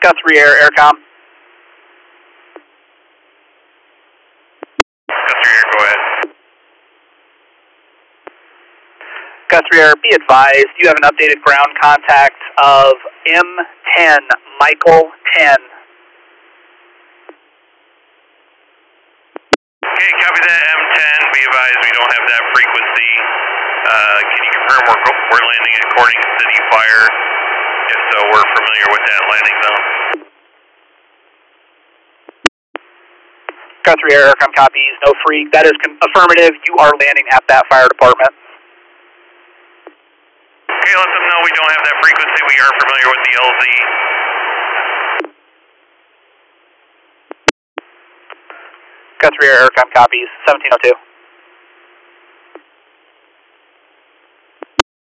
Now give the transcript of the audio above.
Guthrie Air, Aircom. Guthrie Air, go ahead. Guthrie Air, be advised, you have an updated ground contact of M10, Michael 10. Okay, copy that, M10. Be advised we don't have that frequency. Can you confirm we're landing according to city fire? If so, we're familiar with that landing zone. Guthrie Air, Aircom copies, no freak. That is affirmative. You are landing at that fire department. Okay, let them know we don't have that frequency. We are familiar with the LZ. Guthrie Air, Aircom copies, 1702.